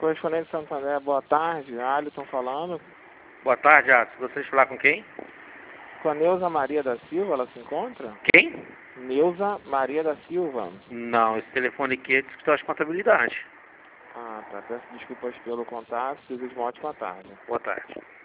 Correspondente Santander, boa tarde. Alisson falando. Boa tarde, Alisson. Gostaria de falar com quem? Com a Neuza Maria da Silva, ela se encontra? Quem? Neuza Maria da Silva. Não, esse telefone aqui é de escritório de contabilidade. Ah, tá. Peço desculpas pelo contato. Desejo uma ótima tarde. Boa tarde.